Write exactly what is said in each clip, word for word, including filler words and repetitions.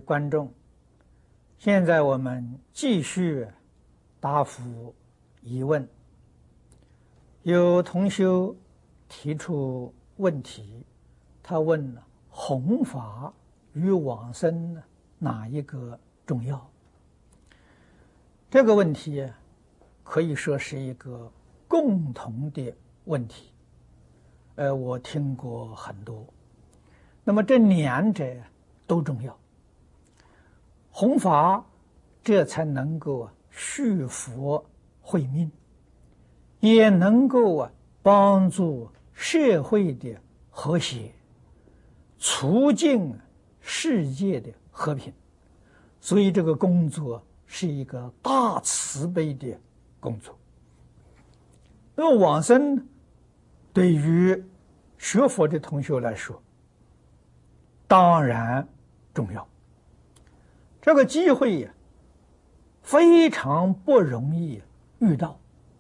观众，现在我们继续答复疑问。有同修提出问题，他问了：弘法与往生哪一个重要？这个问题可以说是一个共同的问题。呃，我听过很多。那么这两者都重要，弘法这才能够啊续佛慧命，也能够啊帮助社会的和谐，促进世界的和平。所以这个工作是一个大慈悲的工作。那么往生对于学佛的同学来说当然重要，这个机会呀非常不容易遇到。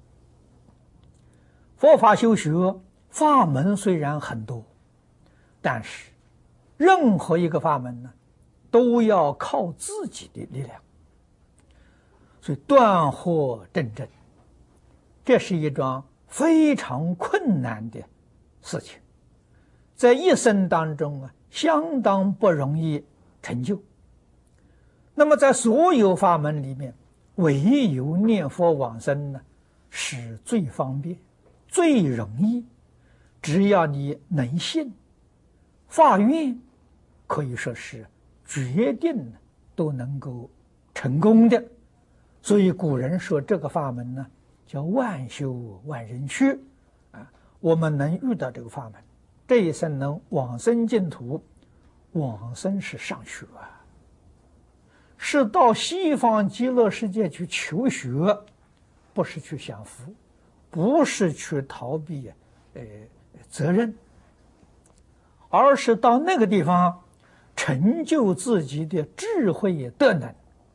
佛法修学法门虽然很多，但是任何一个法门呢都要靠自己的力量，所以断惑正正，这是一桩非常困难的事情，在一生当中啊相当不容易成就。那么在所有法门里面，唯有念佛往生呢是最方便最容易，只要你能信发愿，可以说是决定都能够成功的。所以古人说这个法门呢叫万修万人去啊，我们能遇到这个法门，这一生能往生净土，往生是上学啊，是到西方极乐世界去求学，不是去享福，不是去逃避呃责任，而是到那个地方成就自己的智慧德能。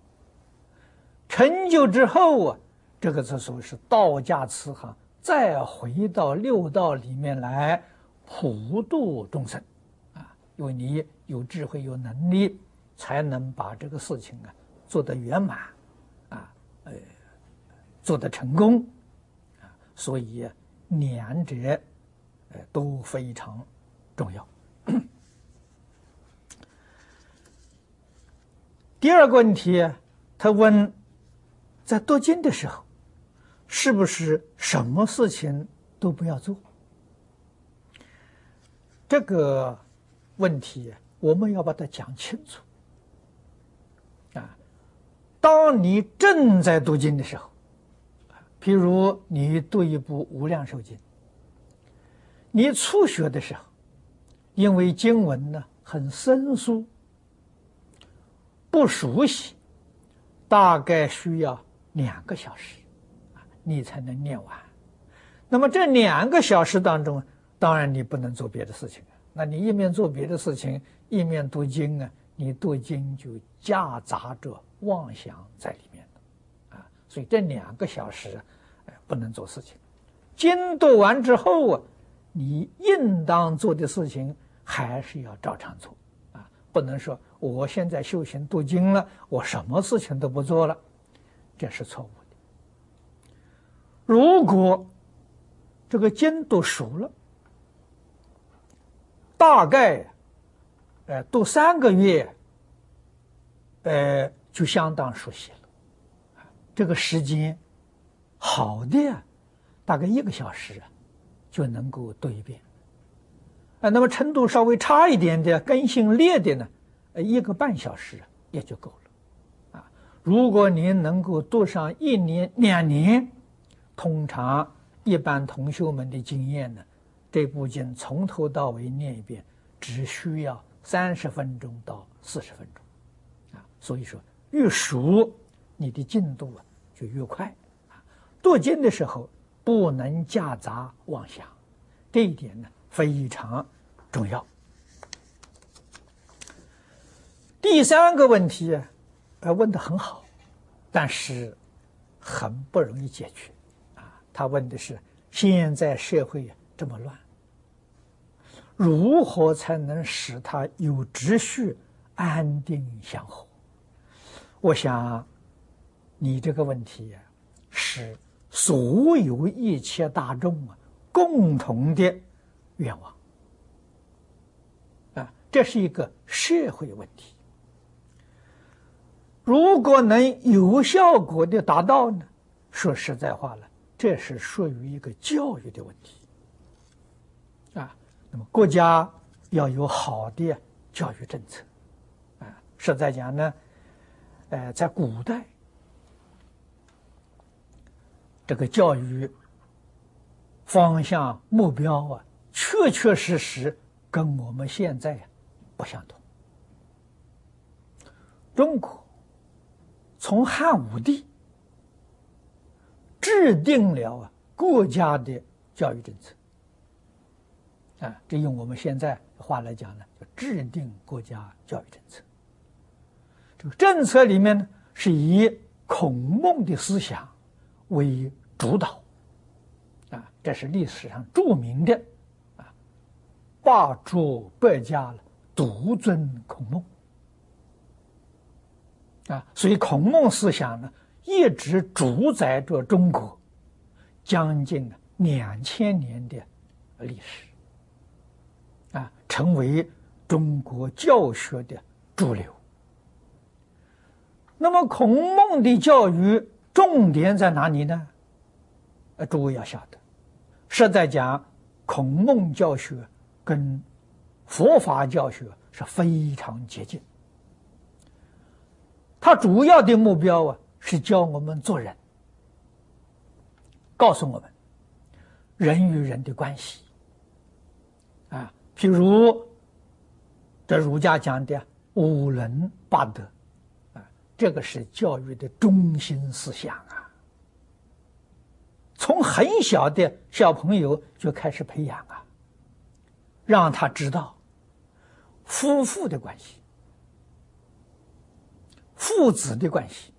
成就之后啊，这个就说是道家慈航，再回到六道里面来普度众生啊，因为你有智慧有能力，才能把这个事情啊做得圆满啊，呃，做得成功啊，所以两者呃都非常重要。第二个问题，他问，在读经的时候，是不是什么事情都不要做？这个问题我们要把它讲清楚啊。当你正在读经的时候，譬如你读一部《无量寿经》，你初学的时候，因为经文呢很生疏，不熟悉，大概需要两个小时你才能念完。那么这两个小时当中，当然你不能做别的事情，那你一面做别的事情一面读经啊，你读经就夹杂着妄想在里面啊，所以这两个小时不能做事情。经读完之后啊，你应当做的事情还是要照常做啊，不能说我现在修行读经了，我什么事情都不做了，这是错误的。如果这个经读熟了，大概呃读三个月，呃就相当熟悉了。这个时间好的呀，大概一个小时就能够读一遍。啊，那么程度稍微差一点的、根性劣的呢，一个半小时也就够了。啊，如果您能够读上一年、两年，通常一般同学们的经验呢，这部经从头到尾念一遍，只需要三十分钟到四十分钟。啊，所以说越熟，你的进度啊就越快。啊，读经的时候不能夹杂妄想，这一点呢非常重要。第三个问题，呃，问得很好，但是很不容易解决啊。他问的是，现在社会这么乱，如何才能使它有秩序、安定祥和？ 我想，你这个问题呀、啊，是所有一切大众啊共同的愿望啊，这是一个社会问题。如果能有效果的达到呢，说实在话了，这是属于一个教育的问题啊。那么国家要有好的教育政策啊。实在讲呢，呃，在古代，这个教育方向目标啊，确确实实跟我们现在不相同。中国从汉武帝制定了啊国家的教育政策啊，这用我们现在话来讲呢，叫制定国家教育政策。这个政策里面呢，是以孔孟的思想为主导啊，这是历史上著名的啊，罢黜百家了，独尊孔孟啊，所以孔孟思想呢，一直主宰着中国将近两千年的历史啊，成为中国教学的主流。那么孔孟的教育重点在哪里呢？呃，诸位要晓得，实在讲，孔孟教学跟佛法教学是非常接近。它主要的目标啊，是教我们做人，告诉我们人与人的关系啊，譬如这儒家讲的五伦八德啊，这个是教育的中心思想啊。从很小的小朋友就开始培养啊，让他知道夫妇的关系、父子的关系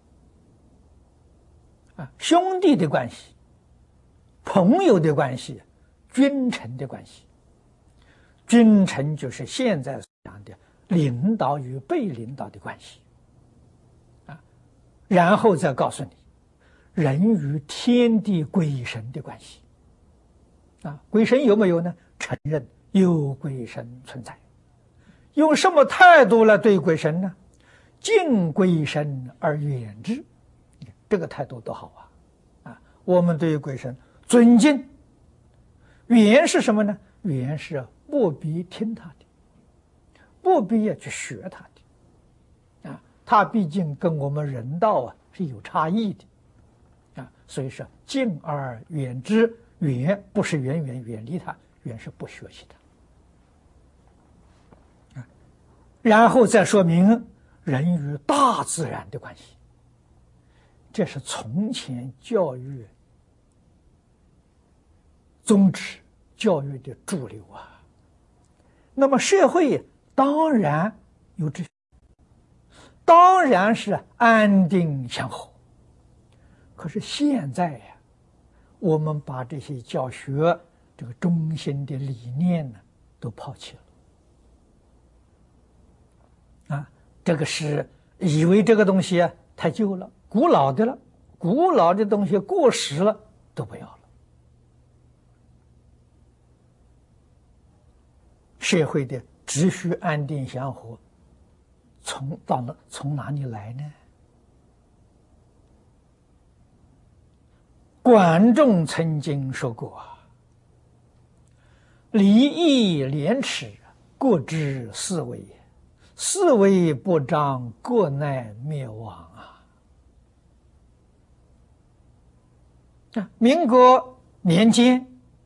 啊，兄弟的关系、朋友的关系、君臣的关系。君臣就是现在讲的领导与被领导的关系啊，然后再告诉你人与天地鬼神的关系啊，鬼神有没有呢？承认有鬼神存在。用什么态度来对鬼神呢？敬鬼神而远之，这个态度多好啊！啊，我们对于鬼神尊敬，远是什么呢？远是不必听他的，不必要去学他的，啊，他毕竟跟我们人道啊是有差异的。啊，所以说敬而远之，远不是远远远离他，远是不学习他。啊，然后再说明人与大自然的关系，这是从前教育宗旨、教育的主流啊。那么社会当然有秩序，当然是安定祥和。可是现在呀、啊，我们把这些教学这个中心的理念呢，都抛弃了。啊，这个是以为这个东西啊太旧了、古老的了，古老的东西过时了都不要了。社会的秩序安定祥和，从到了从哪里来呢？管仲曾经说过啊：“礼义廉耻，国之四维也；四维不张，国乃灭亡啊！”啊，民国年间，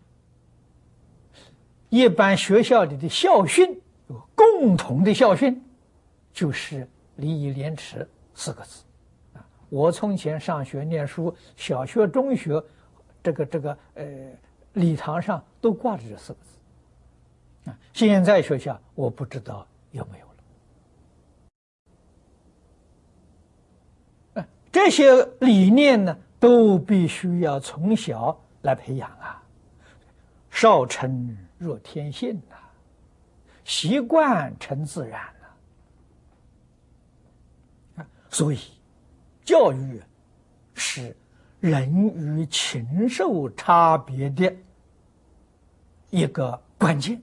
一般学校里的校训有共同的校训，就是“礼义廉耻”四个字。我从前上学念书，小学、中学，这个这个呃礼堂上都挂着这四个字。啊，现在学校我不知道有没有了。啊，这些理念呢，都必须要从小来培养啊。少成若天性呐、啊，习惯成自然了、啊。啊，所以教育是人与禽兽差别的一个关键。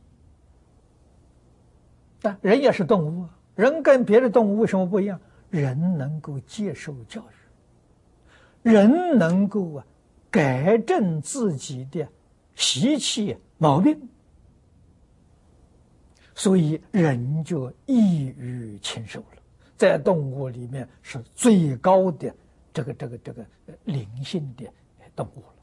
但人也是动物啊，人跟别的动物为什么不一样？人能够接受教育，人能够啊改正自己的习气毛病，所以人就异于禽兽了，在动物里面是最高的这个这个这个灵性的动物了。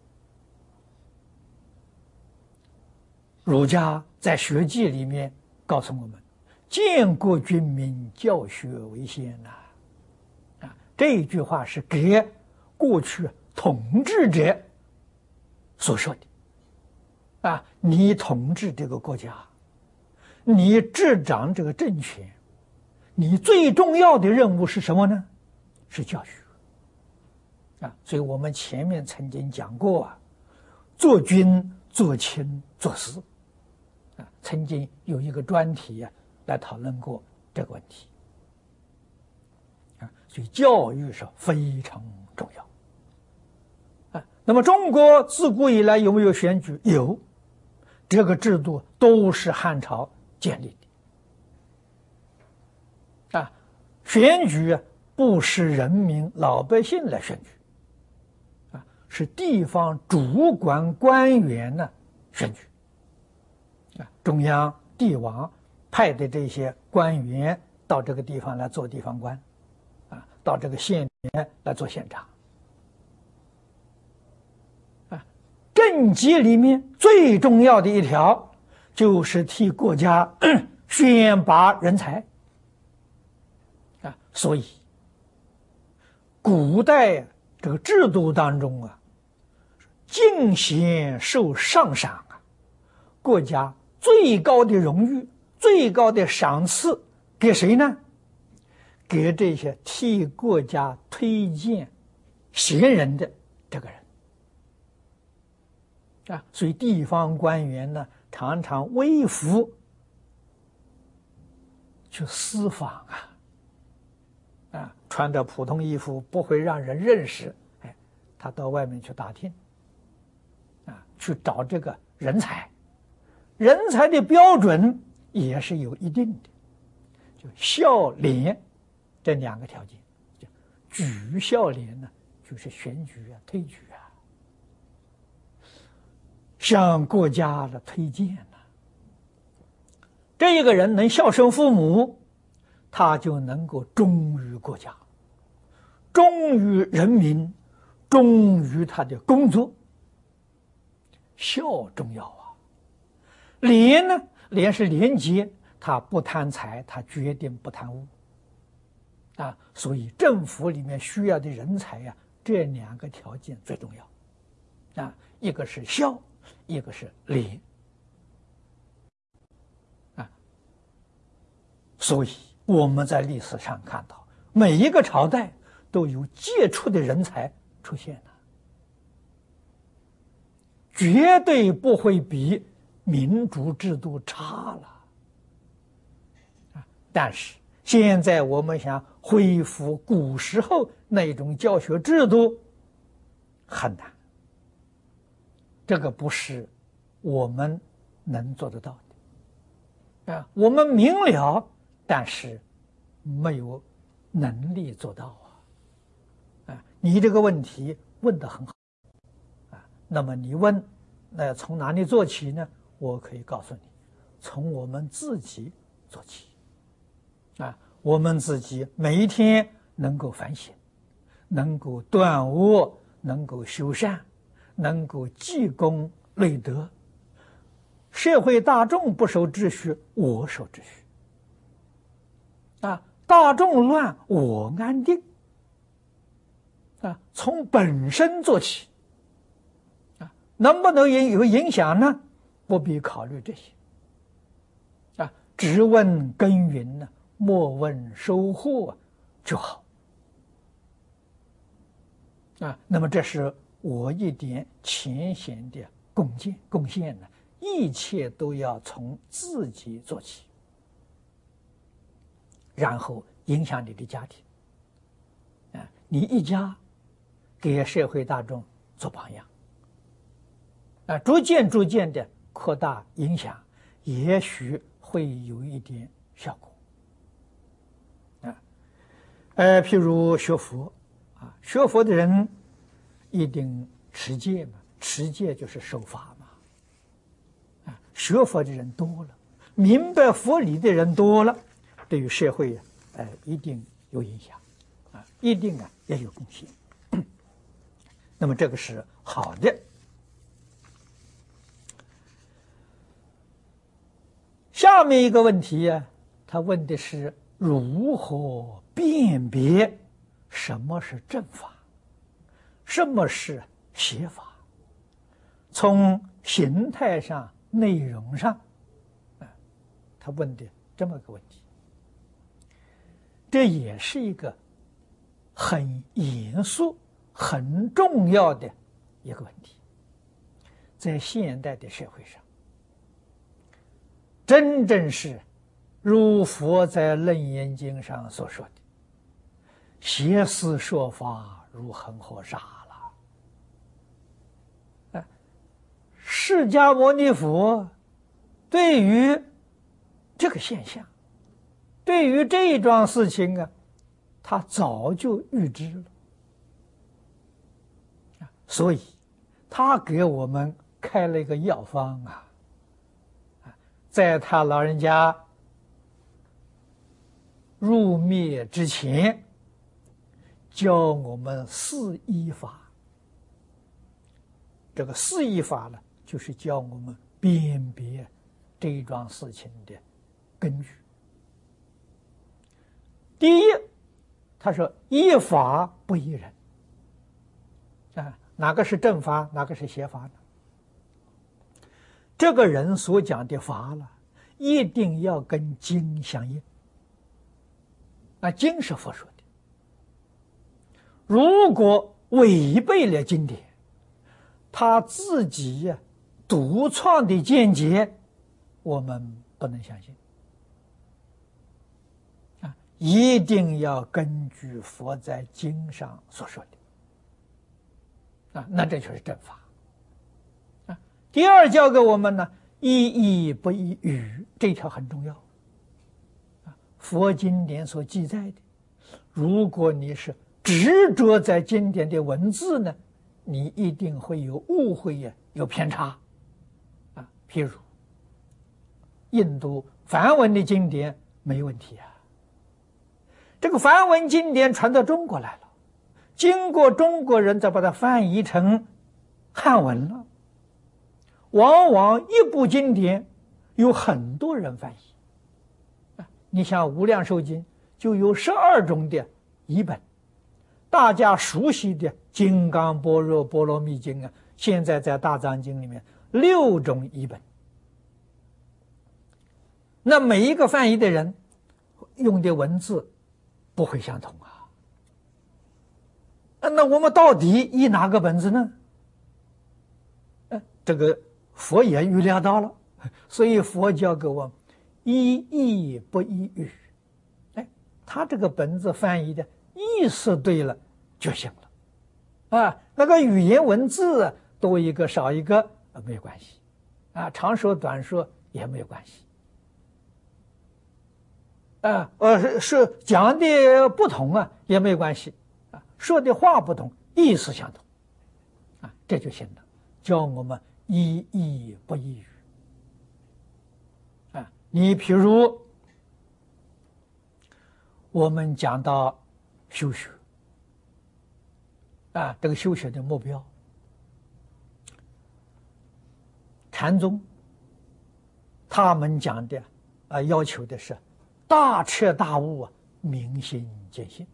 儒家在《学记》里面告诉我们：“建国军民，教学为先”呐。啊，这一句话是给过去统治者所说的。啊，你统治这个国家，你执掌这个政权，你最重要的任务是什么呢？是教育。啊，所以我们前面曾经讲过啊，做君、做卿、做司。啊，曾经有一个专题啊来讨论过这个问题。啊，所以教育是非常重要。啊，那么中国自古以来有没有选举？有，这个制度都是汉朝建立的。啊，选举不是人民老百姓来选举，啊，是地方主管官员呢选举。啊，中央帝王派的这些官员到这个地方来做地方官，啊，到这个县里面来做县长。啊，政绩里面最重要的一条就是替国家选拔人才。啊，所以古代这个制度当中啊，进贤受上赏啊，国家最高的荣誉、最高的赏赐给谁呢？给这些替国家推荐贤人的这个人。啊，所以地方官员呢，常常微服去私访啊，啊，穿着普通衣服不会让人认识，哎，他到外面去打听，啊，去找这个人才。人才的标准也是有一定的，就孝廉这两个条件。举孝廉呢，就是选举啊、推举啊，向国家的推荐呢、啊。这一个人能孝顺父母，他就能够忠于国家，忠于人民，忠于他的工作。孝重要啊。廉呢？廉是廉洁，他不贪财，他决定不贪污。啊，所以政府里面需要的人才呀、啊，这两个条件最重要。啊，一个是孝，一个是廉。啊，所以我们在历史上看到，每一个朝代都有杰出的人才出现了，绝对不会比民主制度差了。但是现在我们想恢复古时候那种教学制度很难，这个不是我们能做得到的啊。我们明了，但是没有能力做到啊。啊，你这个问题问得很好啊。那么你问，那从哪里做起呢？我可以告诉你，从我们自己做起。啊，我们自己每一天能够反省，能够断恶，能够修善，能够积功累德。社会大众不守秩序，我守秩序。啊，大众乱，我安定。啊，从本身做起。啊，能不能有影响呢？不必考虑这些。啊，只问耕耘呢，莫问收获就好。啊，那么这是我一点浅显的贡献贡献呢，一切都要从自己做起，然后影响你的家庭。啊， 你一家给社会大众做榜样，啊，逐渐逐渐的扩大影响，也许会有一点效果。啊，呃，譬如学佛，啊，学佛的人一定持戒嘛，持戒就是守法嘛。啊，学佛的人多了，明白佛理的人多了，对于社会呀，呃，一定有影响，啊，一定啊也有贡献。那么这个是好的。下面一个问题呀、啊，他问的是如何辨别什么是正法，什么是邪法？从形态上、内容上，啊，他问的这么个问题，这也是一个很严肃、很重要的一个问题。在现代的社会上，真正是如佛在《楞严经》上所说的，邪思说法如恒河沙了。释迦牟尼佛对于这个现象，对于这一桩事情啊，他早就预知了，所以他给我们开了一个药方啊。在他老人家入灭之前，教我们四依法。这个四依法呢，就是教我们辨别这一桩事情的根据。第一，他说依法不依人。啊，哪个是正法，哪个是邪法呢？这个人所讲的法了，一定要跟经相应。啊，经是佛说的，如果违背了经典，他自己呀、啊、独创的见解，我们不能相信。啊，一定要根据佛在经上所说的。啊，那这就是正法。第二教给我们呢，依义不依语，这条很重要。佛经典所记载的，如果你是执着在经典的文字呢，你一定会有误会呀，有偏差。啊，譬如印度梵文的经典没问题啊，这个梵文经典传到中国来了，经过中国人再把它翻译成汉文了。往往一部经典有很多人翻译，啊，你像《无量寿经》就有十二种的译本，大家熟悉的《金刚般若波罗蜜经》啊，现在在《大藏经》里面六种译本。那每一个翻译的人用的文字不会相同啊，那我们到底依哪个本子呢？呃，这个佛也预料到了，所以佛教给我依义不依语。哎，他这个本子翻译的意思对了就行了，啊，那个语言文字多一个少一个啊没有关系，啊，长说短说也没有关系，啊，呃，是讲的不同啊也没有关系，啊，说的话不同，意思相同，啊，这就行了，教我们依义不依语。啊，你譬如我们讲到修学，啊，这个修学的目标，禅宗他们讲的啊，要求的是大彻大悟啊，明心见性。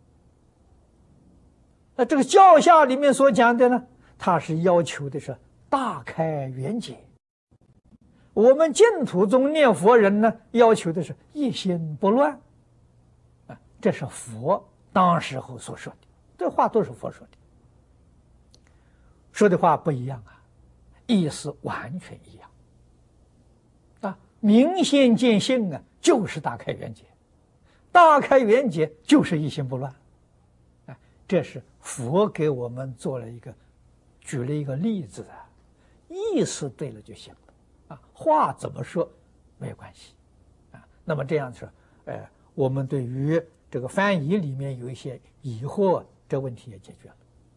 那这个教下里面所讲的呢，它是要求的是大开圆解。我们净土宗念佛人呢，要求的是一心不乱，啊，这是佛当时候所说的，这话都是佛说的，说的话不一样啊，意思完全一样。啊，明心见性啊，就是大开圆解，大开圆解就是一心不乱，啊， 这是佛给我们做了一个举了一个例子啊，意思对了就行了啊，话怎么说没有关系啊。那么这样说，呃，我们对于这个翻译里面有一些疑惑，这问题也解决了。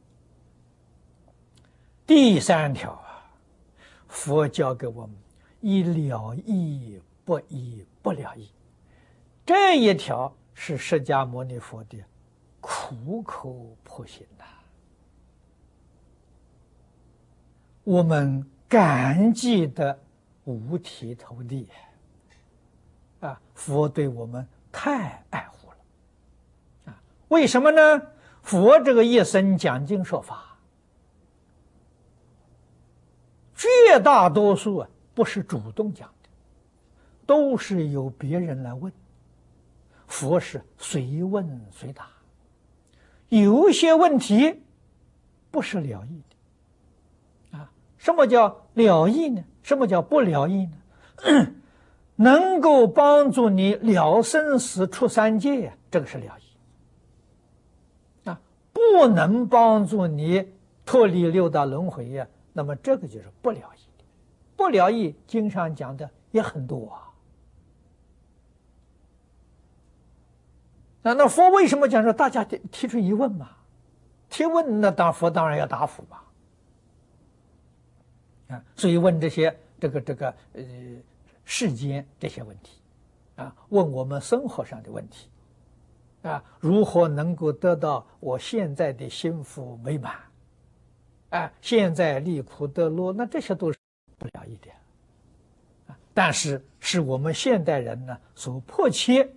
第三条啊，佛教给我们以了义不以不了义，这一条是释迦牟尼佛的苦口婆心呐，我们感激的五体投地啊！佛对我们太爱护了啊！为什么呢？佛这个一生讲经说法，绝大多数啊不是主动讲的，都是由别人来问，佛是随问随答。有些问题不是了义的啊！什么叫了义呢？什么叫不了义呢？能够帮助你了生死出三界呀，这个是了义啊！不能帮助你脱离六道轮回呀，那么这个就是不了义的。不了义，经上讲的也很多啊。那那佛为什么讲说大家提出疑问嘛？提问那当佛当然要答复嘛。啊，所以问这些这个这个呃世间这些问题，啊，问我们生活上的问题，啊，如何能够得到我现在的幸福美满，啊，现在离苦得乐，那这些都是不了义的，啊，但是是我们现代人呢所迫切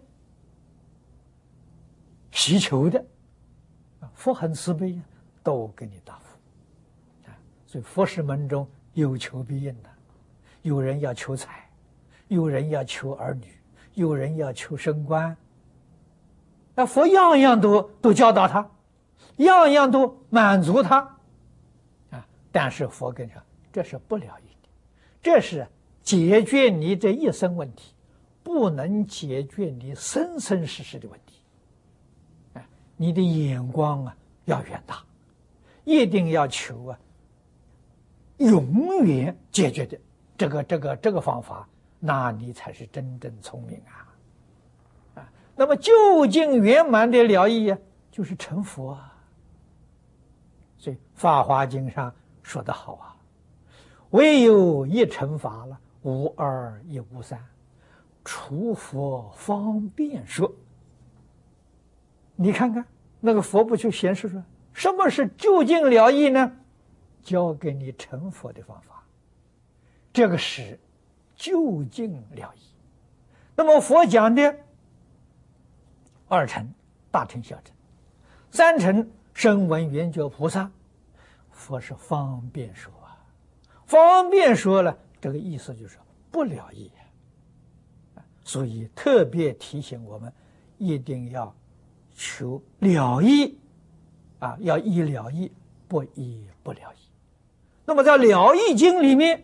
祈求的，佛很慈悲，都给你答复啊。所以佛事门中有求必应的，有人要求财，有人要求儿女，有人要求升官，那佛样样都都教导他，样样都满足他啊。但是佛跟你说，这是不了义的，这是解决你这一生问题，不能解决你生生世世的问题。你的眼光啊要远大，一定要求啊永远解决的这个这个这个方法，那你才是真正聪明啊！啊，那么究竟圆满的了义啊，就是成佛啊。所以《法华经》上说得好啊，唯有一乘法了，无二亦无三，除佛方便说。你看看那个佛不就显示说什么是究竟了义呢？教给你成佛的方法，这个是究竟了义。那么佛讲的二乘、大乘、小乘，三乘声闻缘觉菩萨，佛是方便说啊，方便说了，这个意思就是不了义啊。所以特别提醒我们，一定要求了义啊，要依了义，不依不了义。那么在《了义经》里面，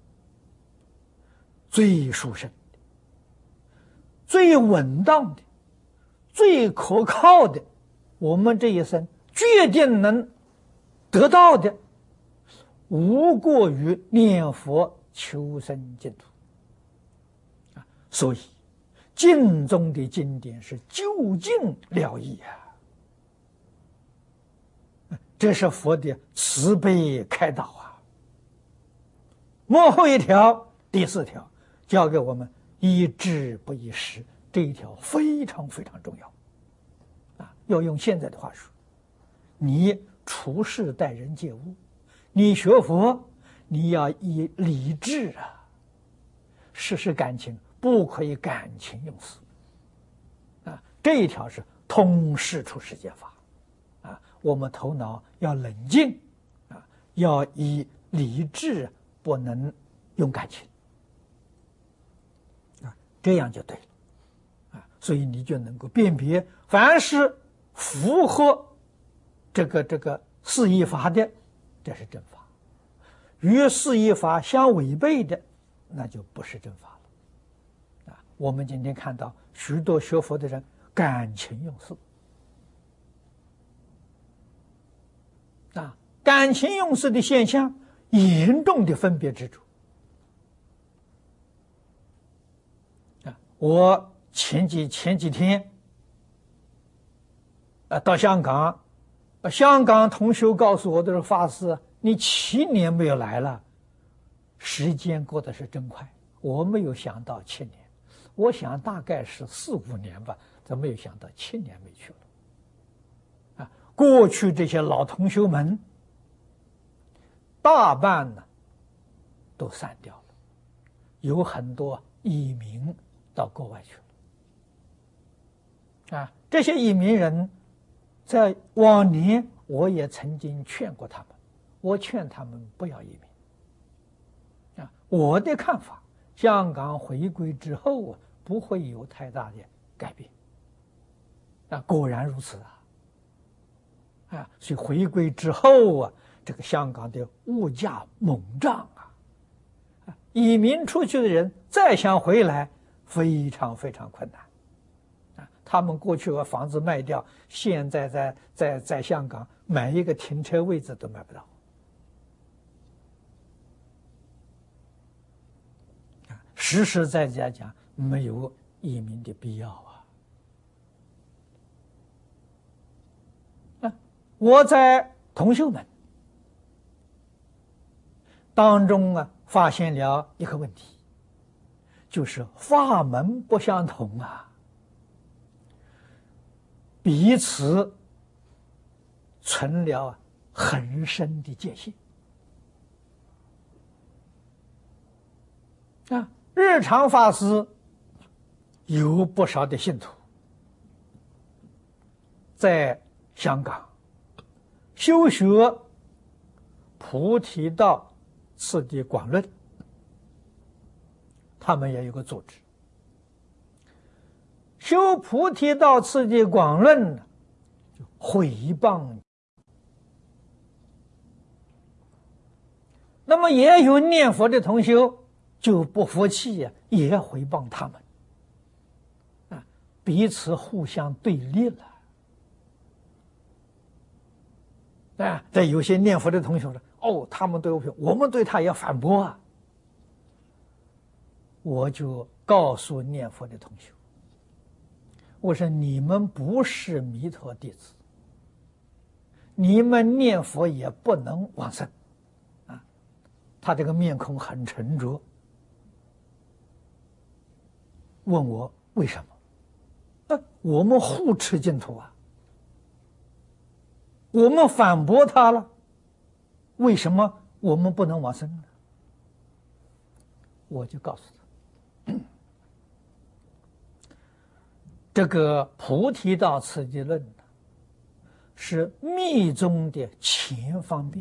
最殊胜的、最稳当的、最可靠的，我们这一生决定能得到的，无过于念佛求生净土啊。所以经中的经典是究竟了义啊，这是佛的慈悲开导啊。末后一条，第四条，教给我们依智不依识，这一条非常非常重要啊。要用现在的话说，你处事待人接物，你学佛，你要以理智啊，事事感情，不可以感情用事啊。这一条是通世出世间法啊，我们头脑要冷静啊，要以理智，不能用感情啊，这样就对了啊。所以你就能够辨别，凡是符合这个这个四依法的，这是正法；与四依法相违背的，那就不是正法了啊。我们今天看到许多学佛的人感情用事感情用事的现象严重的分别执着。啊，我前几前几天啊到香港，香港同修告诉我的是法师，你七年没有来了，时间过得是真快。我没有想到七年，我想大概是四五年吧，怎么没有想到七年没去了？啊，过去这些老同修们，大半呢都散掉了，有很多移民到国外去了。啊，这些移民人，在往年我也曾经劝过他们，我劝他们不要移民。啊，我的看法，香港回归之后啊，不会有太大的改变。啊，果然如此啊！啊，所以回归之后啊，这个香港的物价猛涨啊，啊，移民出去的人再想回来，非常非常困难。啊，他们过去把房子卖掉，现在在在在香港买一个停车位置都买不到。啊，实实在在讲，没有移民的必要啊。我在同修们当中啊，发现了一个问题，就是法门不相同啊，彼此存了很深的界限啊。日常法师有不少的信徒在香港修学菩提道次第广论，他们也有个组织。修菩提道次第广论呢，就毁谤。那么也有念佛的同修就不服气呀，也毁谤他们，啊，彼此互相对立了。啊，这有些念佛的同学说：“哦，他们对我评，我们对他也反驳啊。”我就告诉念佛的同学：“我说你们不是弥陀弟子，你们念佛也不能往生。”啊，他这个面孔很沉着，问我为什么？啊，我们互持净土啊。我们反驳他了，为什么我们不能往生呢？我就告诉他，这个菩提道次第论是密宗的前方便，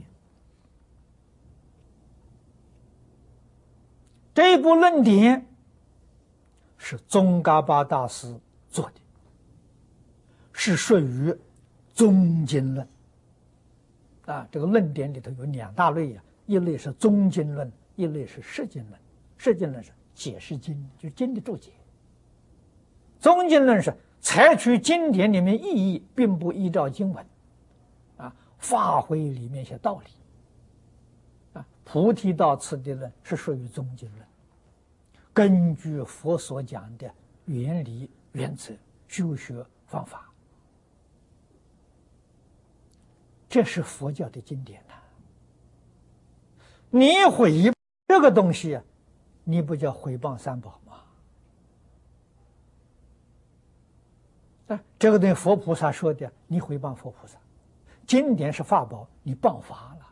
这部论点是宗喀巴大师做的，是属于宗经论。啊，这个论点里头有两大类呀、啊，一类是宗经论，一类是释经论。释经论是解释经，就经的注解；宗经论是采取经典里面意义，并不依照经文，啊，发挥里面一些道理。啊，菩提道次第论是属于宗经论，根据佛所讲的原理、原则、修学方法。这是佛教的经典呐、啊！你毁这个东西啊，你不叫毁谤三宝吗？啊，这个对佛菩萨说的，你毁谤佛菩萨；经典是法宝，你谤法了。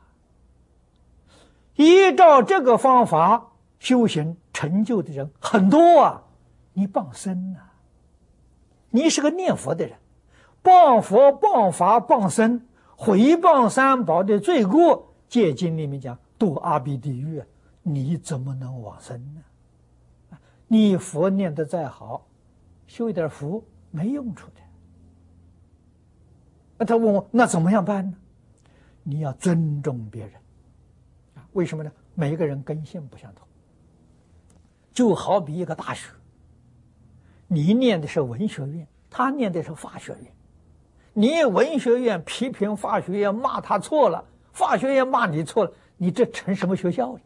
依照这个方法修行成就的人很多啊，你谤僧啊！你是个念佛的人，谤佛、谤法、谤僧。毁谤三宝的罪过，戒经里面讲堕阿鼻地狱，你怎么能往生呢？你佛念得再好，修一点福没用处的。那他问我，那怎么样办呢？你要尊重别人啊？为什么呢？每一个人根性不相同，就好比一个大学，你念的是文学院，他念的是法学院。你文学院批评法学院，骂他错了， 法学院骂你错了，你这成什么学校了？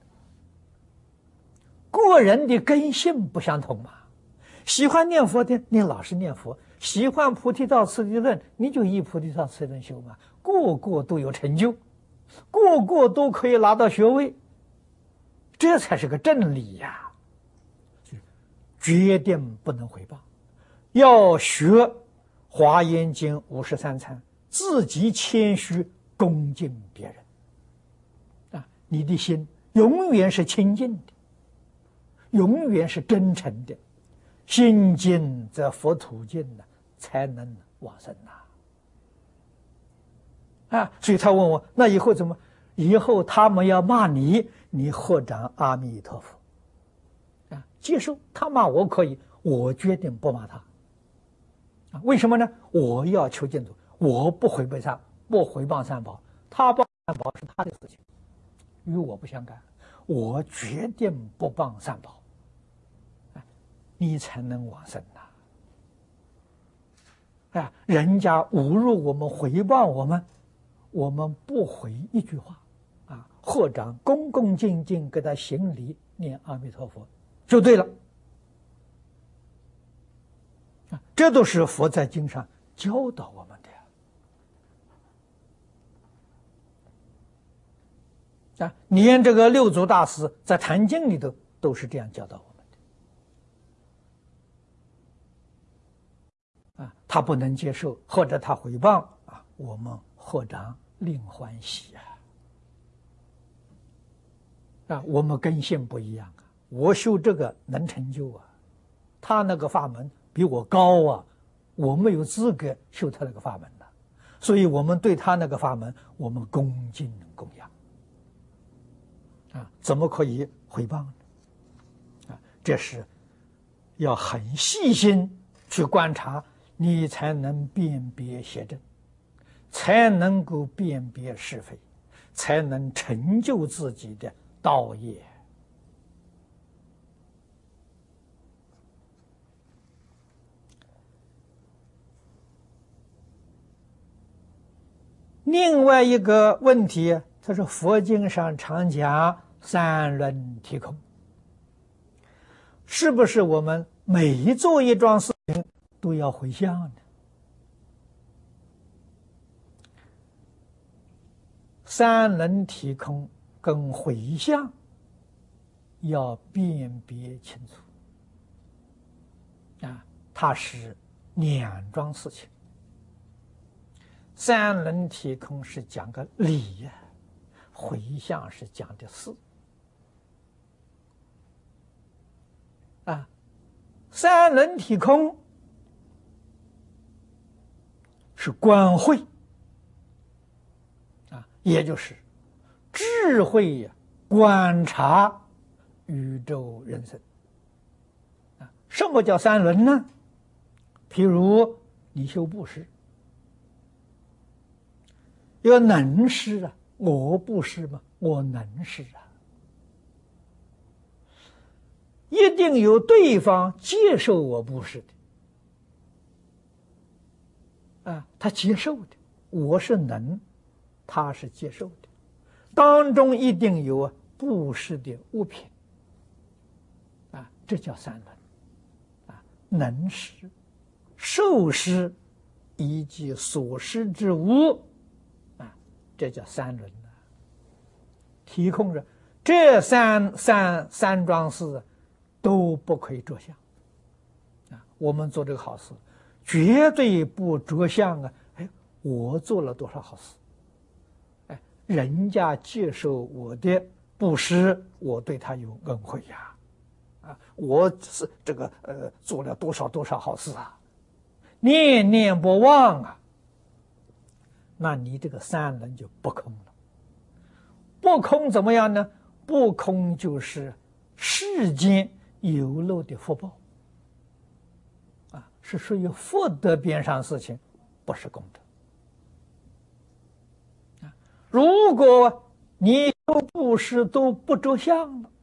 个人的根性不相同嘛。喜欢念佛的，你老是念佛；喜欢菩提道次第论，你就依菩提道次第论修嘛。个个都有成就，个个都可以拿到学位，这才是个正理呀！决定不能回报，要学《华严经》五十三参，自己谦虚，恭敬别人。啊，你的心永远是清净的，永远是真诚的。心净则佛土净呢，才能往生呐。啊，所以他问我，那以后怎么？以后他们要骂你，你合掌阿弥陀佛。啊，接受他骂我可以，我决定不骂他。啊，为什么呢？我要求净土，我不回报他，不回报三宝，他帮三宝是他的事情，与我不相干。我决定不帮三宝。你才能往生呐！啊，人家侮辱我们、诽谤我们，我们不回一句话，啊，合掌恭恭敬敬给他行礼，念阿弥陀佛，就对了。啊，这都是佛在经上教导我们的。啊，连这个六祖大师在《坛经》里头都是这样教导我们。啊，他不能接受，或者他诽谤啊，我们合掌另欢喜啊！啊，我们根性不一样啊，我修这个能成就啊，他那个法门比我高啊，我没有资格修他那个法门的，所以我们对他那个法门，我们恭敬供养啊，怎么可以诽谤呢？啊，这是要很细心去观察。你才能辨别邪正，才能够辨别是非，才能成就自己的道业。另外一个问题，他说佛经上常讲三轮体空，是不是我们每做一桩事情都要回向的？三轮体空跟回向要辨别清楚啊，它是两桩事情。三轮体空是讲个理呀、啊，回向是讲的事啊。三轮体空是观慧啊，也就是智慧呀、啊，观察宇宙人生啊。什么叫三轮呢？譬如你修布施，要能施啊，我布施嘛，我能施啊，一定有对方接受我布施的啊，他接受的，我是能，他是接受的，当中一定有布施的物品啊，这叫三轮啊，能施、受施以及所施之物。这叫三轮呢，体空着这三三三桩事都不可以着相啊！我们做这个好事，绝对不着相啊！哎，我做了多少好事？哎，人家接受我的布施，我对他有恩惠呀！啊，我是这个呃做了多少多少好事啊，念念不忘啊！那你这个三轮就不空了。不空怎么样呢？不空就是世间有漏的福报啊，是属于福德边上事情，不是功德啊。如果你有布施都不着相了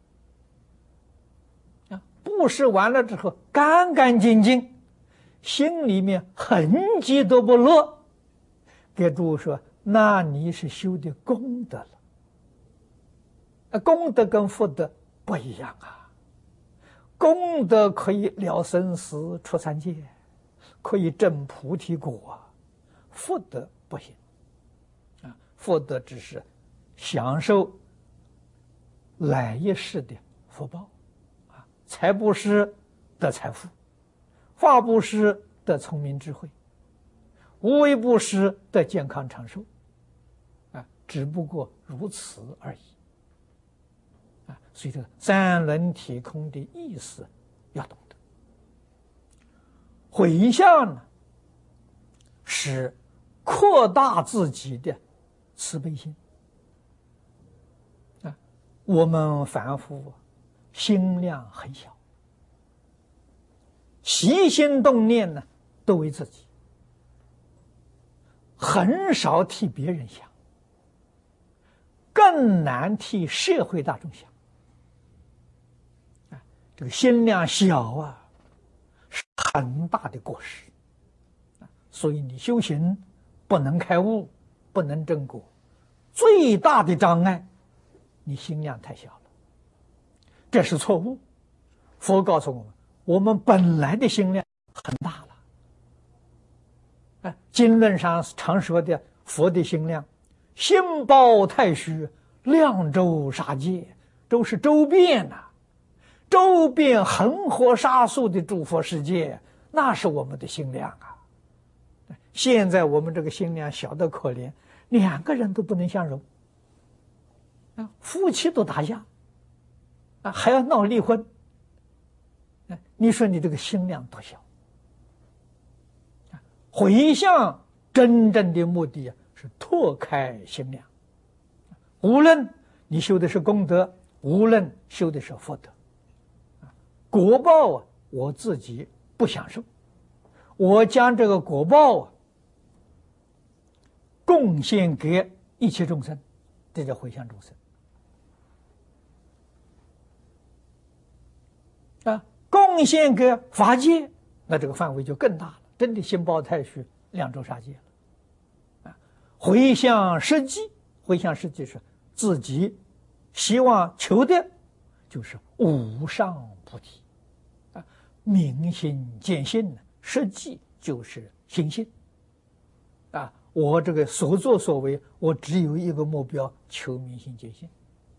啊，布施完了之后干干净净，心里面痕迹都不落。给诸位说， 那你是修的功德了。啊，功德跟福德不一样啊。功德可以了生死、出三界，可以证菩提果，福德不行。啊，福德只是享受来一世的福报。啊，财布施得财富，法布施得聪明智慧，无为布施得健康长寿。啊，只不过如此而已。啊，所以这个三轮体空的意思要懂得。回向呢，是扩大自己的慈悲心。啊，我们凡夫心量很小，起心动念呢都为自己，很少替别人想，更难替社会大众想。啊，这个心量小啊，是很大的过失。啊，所以你修行不能开悟，不能证果，最大的障碍，你心量太小了，这是错误。佛告诉我们，我们本来的心量很大了。哎，经论上常说的佛的心量，心包太虚，量周杀界，都是周遍呐、啊，周遍恒河沙数的诸佛世界，那是我们的心量啊。现在我们这个心量小得可怜，两个人都不能相容啊，夫妻都打架啊，还要闹离婚。你说你这个心量多小？回向真正的目的是拓开心量，无论你修的是功德，无论修的是福德，果报啊，我自己不享受，我将这个果报啊贡献给一切众生，这叫回向众生啊。贡献给法界，那这个范围就更大了，真的心包太虚，量周杀界了。啊，回向实际，回向实际是自己希望求的，就是无上菩提。啊，明心见性呢，实际就是心性。啊，我这个所作所为，我只有一个目标，求明心见性。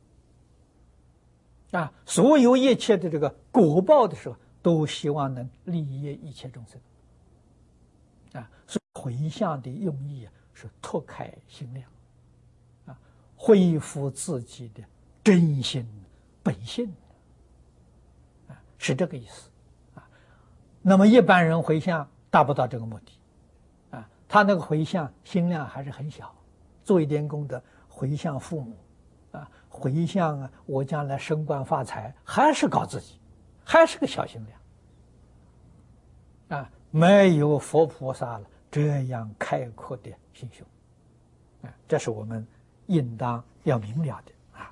啊，所有一切的这个果报的时候，都希望能利益一切众生。啊，所以回向的用意啊，是拓开心量，啊，恢复自己的真心本性，啊，是这个意思。啊，那么一般人回向达不到这个目的，啊，他那个回向心量还是很小，做一点功德，回向父母。啊，回向啊，我将来升官发财，还是搞自己，还是个小心量。啊，没有佛菩萨了这样开阔的心胸。啊，这是我们应当要明了的啊。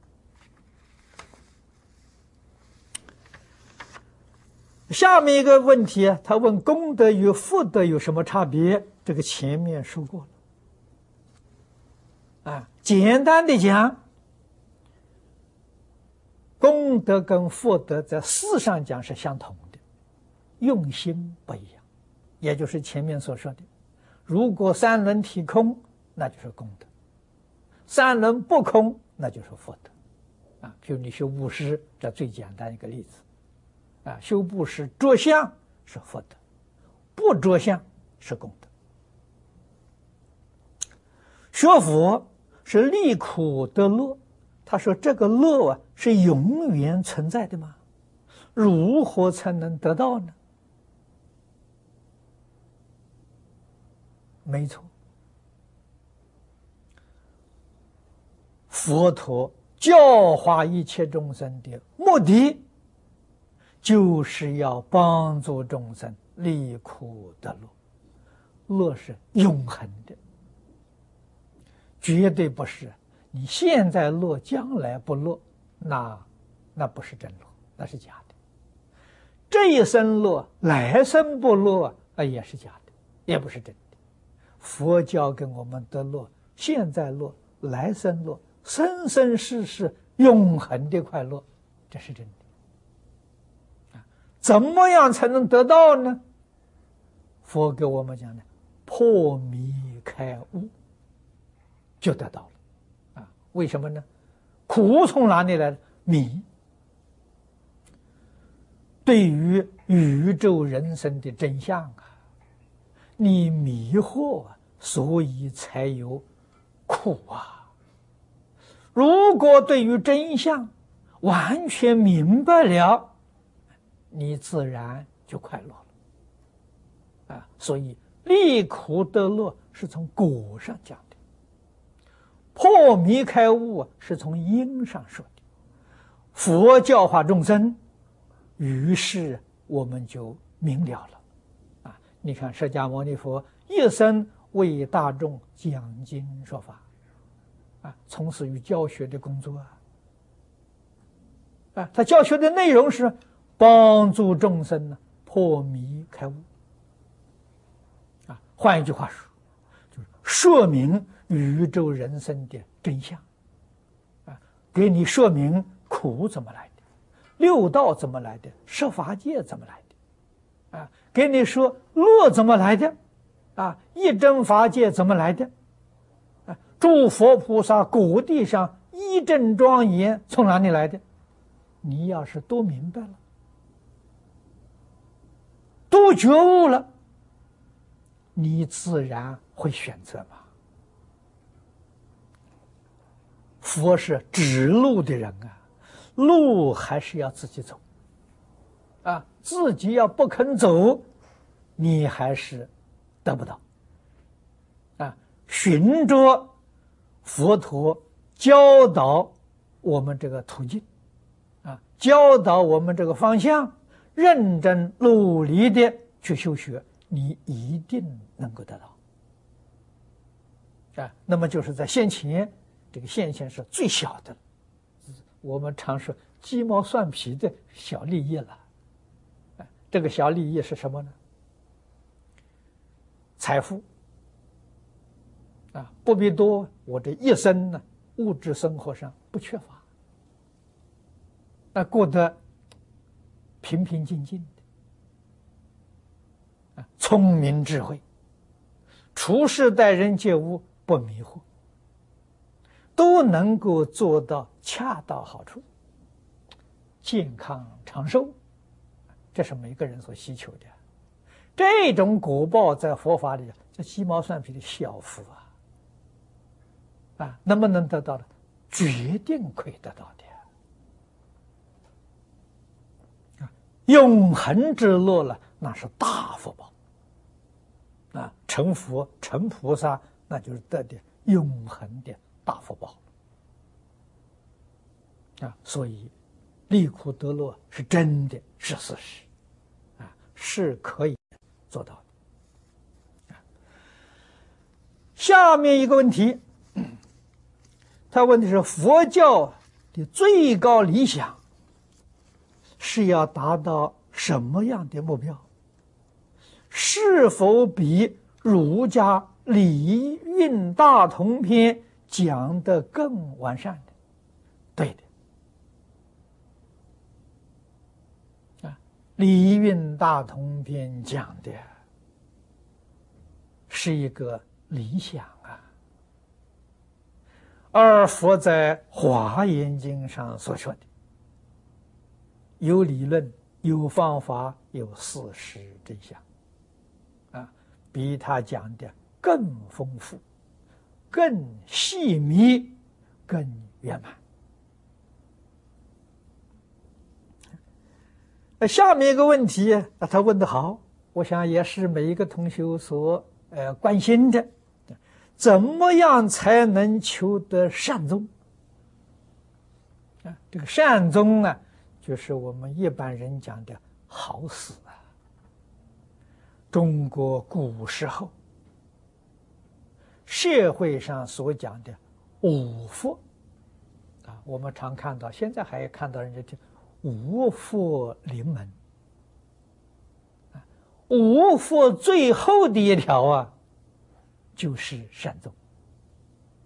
下面一个问题，他问功德与福德有什么差别？这个前面说过了。啊，简单的讲，功德跟福德在事上讲是相同的，用心不一样。也就是前面所说的，如果三轮体空，那就是功德；三轮不空，那就是福德。啊，比如你修布施，这最简单一个例子。啊，修布施着相是福德，不着相是功德。学佛是离苦得乐。他说：“这个乐啊，是永远存在的吗？如何才能得到呢？”没错，佛陀教化一切众生的目的，就是要帮助众生离苦得乐。乐是永恒的，绝对不是你现在乐，将来不乐，那那不是真乐，那是假的。这一生乐，来生不乐，啊，也是假的，也不是真的。佛教给我们得乐， 现在乐、来生乐、生生世世永恒的快乐，这是真的。怎么样才能得到呢？佛给我们讲的，破迷开悟，就得到了。啊，为什么呢？苦从哪里来的？迷。对于宇宙人生的真相啊，你迷惑啊，所以才有苦啊。如果对于真相完全明白了，你自然就快乐了啊。所以离苦得乐是从果上讲的，破迷开悟是从因上说的。佛教化众生，于是我们就明了了啊！你看，释迦牟尼佛一生为大众讲经说法，啊，从事于教学的工作啊，啊，他教学的内容是帮助众生呢破迷开悟，啊，换一句话说，就是说明宇宙人生的真相，啊，给你说明苦怎么来的。六道怎么来的？十法界怎么来的？啊，给你说乐怎么来的？啊，一真法界怎么来的？啊，诸佛菩萨果地上一真庄严从哪里来的？你要是都明白了，都觉悟了，你自然会选择嘛。佛是指路的人啊。路还是要自己走，啊，自己要不肯走，你还是得不到。啊，循着佛陀教导我们这个途径，啊，教导我们这个方向，认真努力的去修学，你一定能够得到。啊，那么就是在现前，这个现前是最小的。我们常说鸡毛蒜皮的小利益了，这个小利益是什么呢？财富啊，不必多，我这一生呢，物质生活上不缺乏，啊，过得平平静静的，啊，聪明智慧，处事待人接物不迷惑。都能够做到恰到好处，健康长寿，这是每个人所需求的。这种果报在佛法里，这鸡毛蒜皮的小福啊，啊，能不能得到的？决定可以得到的。啊，永恒之乐了，那是大福报。啊，成佛成菩萨，那就是得的永恒的大福报啊，所以离苦得乐是真的，是事实啊，是可以做到的。啊，下面一个问题，他问的是佛教的最高理想是要达到什么样的目标？是否比儒家礼运大同篇讲得更完善的？对的。啊，礼运大同篇讲的是一个理想啊，而佛在华严经上所说的，有理论、有方法、有事实真相，啊，比他讲的更丰富、更细密、更圆满。那下面一个问题啊，他问得好，我想也是每一个同学所呃关心的，怎么样才能求得善终？啊，这个善终啊，就是我们一般人讲的好死啊。中国古时候社会上所讲的五福啊，我们常看到，现在还看到人家讲五福临门。五福最后的一条啊，就是善终。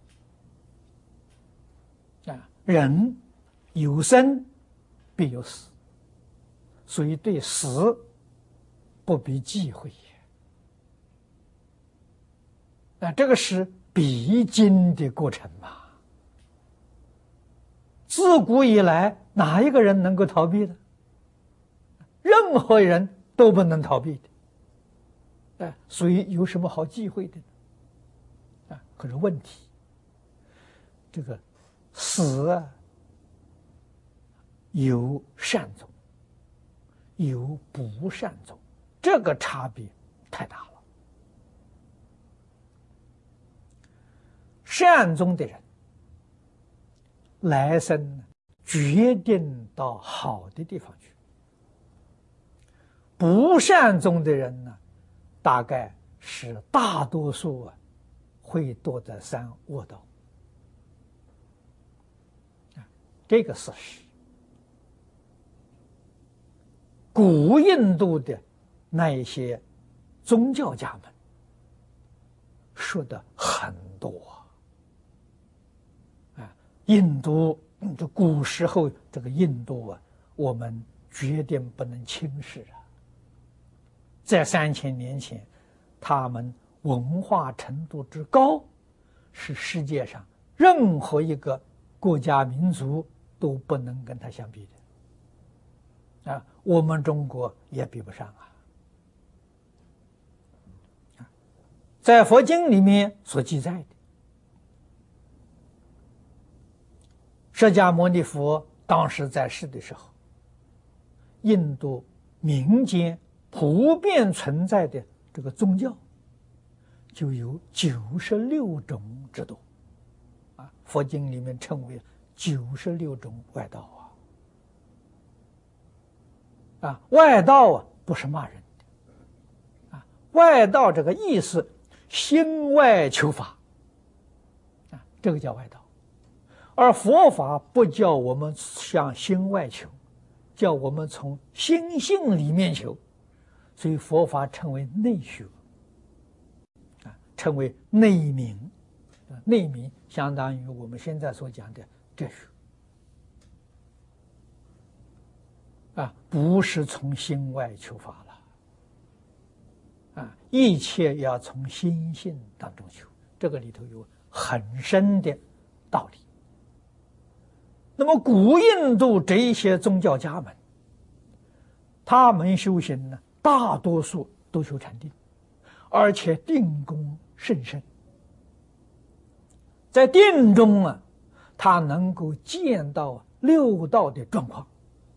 人有生必有死，所以对死不必忌讳也。那这个是必经的过程嘛。自古以来，哪一个人能够逃避的？任何人都不能逃避的。哎，所以有什么好忌讳的呢？啊，可是问题，这个死啊，有善终，有不善终，这个差别太大了。善终的人，来生决定到好的地方去；不善终的人呢，大概是大多数啊，会堕在三恶道。这个事实，古印度的那一些宗教家们说的很多啊。印度这古时候这个印度啊，我们决定不能轻视啊。在三千年前，他们文化程度之高，是世界上任何一个国家民族都不能跟他相比的啊。我们中国也比不上啊。在佛经里面所记载的，释迦牟尼佛当时在世的时候，印度民间普遍存在的这个宗教就有九十六种之多啊。佛经里面称为九十六种外道啊。啊，外道啊不是骂人的啊，外道这个意思，心外求法啊，这个叫外道。而佛法不叫我们向心外求，叫我们从心性里面求，所以佛法称为内学啊，称为内明。内明相当于我们现在所讲的哲学啊，不是从心外求法了啊，一切要从心性当中求，这个里头有很深的道理。那么古印度这一些宗教家们，他们修行呢，大多数都修禅定，而且定功甚深。在定中啊，他能够见到六道的状况，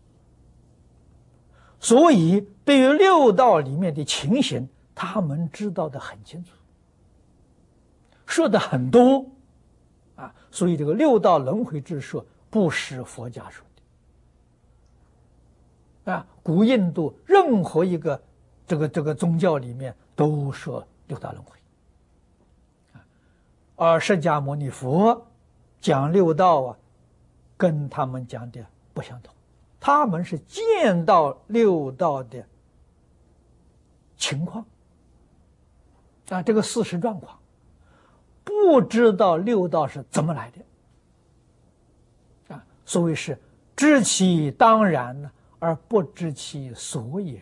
所以对于六道里面的情形，他们知道的很清楚，说的很多啊。所以这个六道轮回之说不是佛家说的啊。古印度任何一个这个这个宗教里面都说六道轮回，而释迦牟尼佛讲六道啊，跟他们讲的不相同。他们是见到六道的情况啊，这个事实状况，不知道六道是怎么来的啊，所谓是知其当然呢，而不知其所以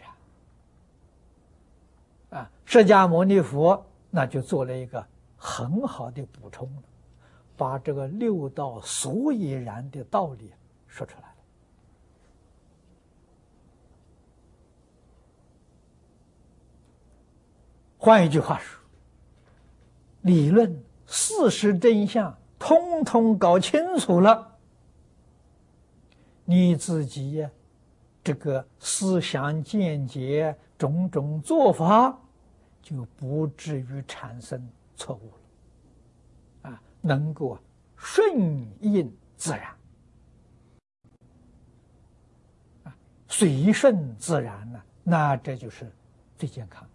然啊。释迦牟尼佛那就做了一个很好的补充，把这个六道所以然的道理说出来了。换一句话说，理论事实真相通通搞清楚了，你自己呀，这个思想见解种种做法就不至于产生错误了啊，能够顺应自然啊，随顺自然呢，那这就是最健康的。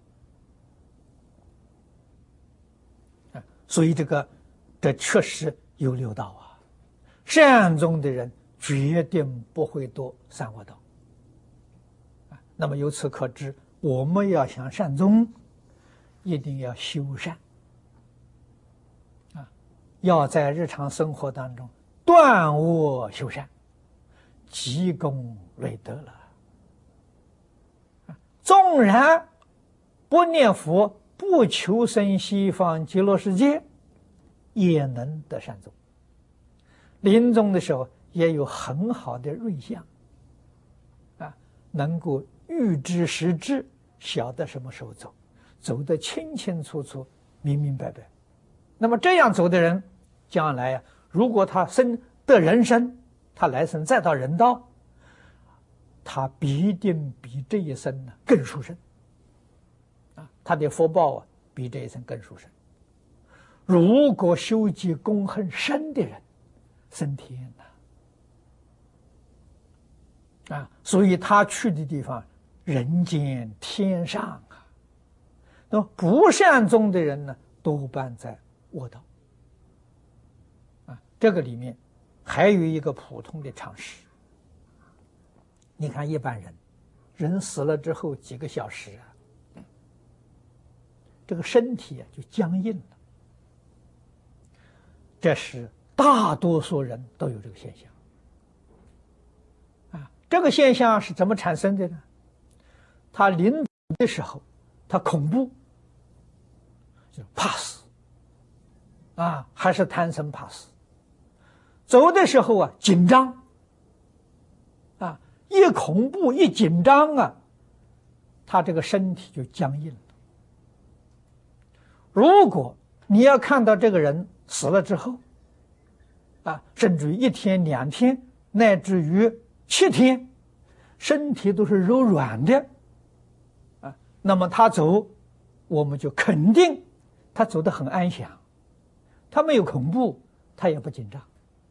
所以这个这确实有六道啊，善终的人决定不会堕三恶道啊。那么由此可知，我们要想善终，一定要修善啊，要在日常生活当中断恶修善，积功累德了。纵然不念佛，不求生西方极乐世界，也能得善终。临终的时候也有很好的瑞相，啊，能够预知时至，晓得什么时候走，走得清清楚楚、明明白白。那么这样走的人，将来呀、啊，如果他生得人生，他来生再到人道，他必定比这一生呢更殊胜，啊，他的福报啊比这一生更殊胜。如果修积功很深的人，升天呐，啊，所以他去的地方，人间天上啊。那么不善终的人呢，多半在恶道。啊，这个里面还有一个普通的常识。你看一般人，人死了之后几个小时啊，这个身体啊就僵硬了。这是大多数人都有这个现象。啊，这个现象是怎么产生的呢？他临走的时候，他恐怖，就怕死，啊，还是贪生怕死。走的时候啊，紧张，啊，一恐怖一紧张啊，他这个身体就僵硬了。如果你要看到这个人死了之后，啊，甚至于一天两天，乃至于七天，身体都是柔软的，啊，那么他走，我们就肯定他走得很安详，他没有恐怖，他也不紧张，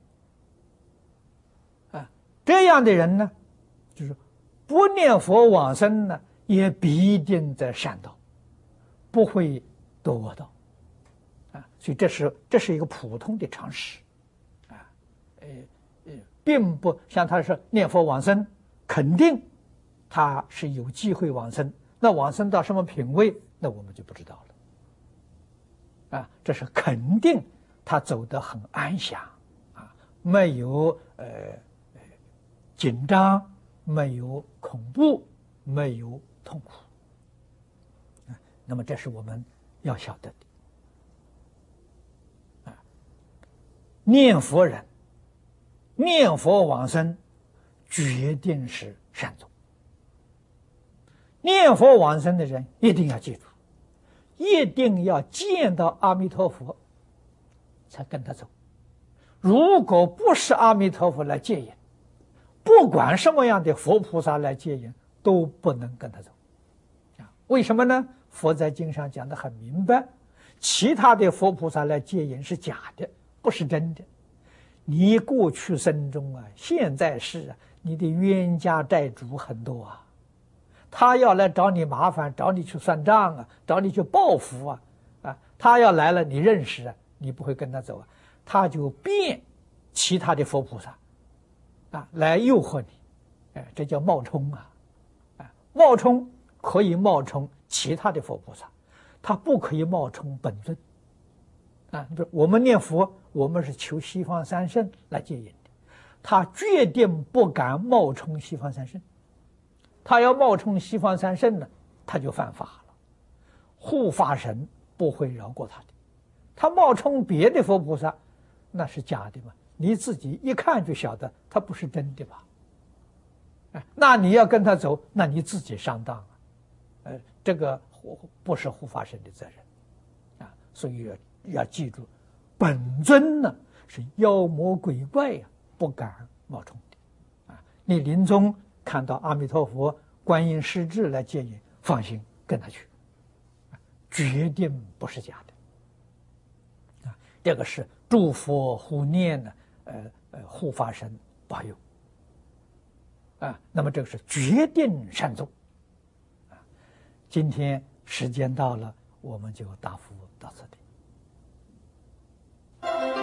啊，这样的人呢，就是不念佛往生呢，也必定在善道，不会堕恶道。啊，所以这是这是一个普通的常识，啊，呃呃，并不像他说念佛往生，肯定他是有机会往生。那往生到什么品位，那我们就不知道了。啊，这是肯定他走得很安详，啊，没有呃紧张，没有恐怖，没有痛苦。啊，那么这是我们要晓得的。念佛人，念佛往生，决定是善终。念佛往生的人一定要记住，一定要见到阿弥陀佛，才跟他走。如果不是阿弥陀佛来接引，不管什么样的佛菩萨来接引，都不能跟他走。啊，为什么呢？佛在经上讲得很明白，其他的佛菩萨来接引是假的。不是真的，你过去生中啊，现在世啊，你的冤家债主很多啊，他要来找你麻烦，找你去算账啊，找你去报复啊，啊，他要来了，你认识啊，你不会跟他走啊，他就变其他的佛菩萨，啊，来诱惑你，哎，这叫冒充啊，啊，冒充可以冒充其他的佛菩萨，他不可以冒充本尊。啊，不是我们念佛，我们是求西方三圣来接引的，他决定不敢冒充西方三圣，他要冒充西方三圣呢，他就犯法了，护法神不会饶过他的。他冒充别的佛菩萨，那是假的嘛，你自己一看就晓得他不是真的吧？哎，那你要跟他走，那你自己上当啊，呃，这个不是护法神的责任啊，所以。要记住，本尊呢是妖魔鬼怪呀、啊，不敢冒充的，啊！你临终看到阿弥陀佛、观音师智来接引，放心跟他去，啊，决定不是假的，啊！这个是诸佛护念呢，呃呃，护法神保佑，啊！那么这个是决定善终，啊！今天时间到了，我们就答复到此地。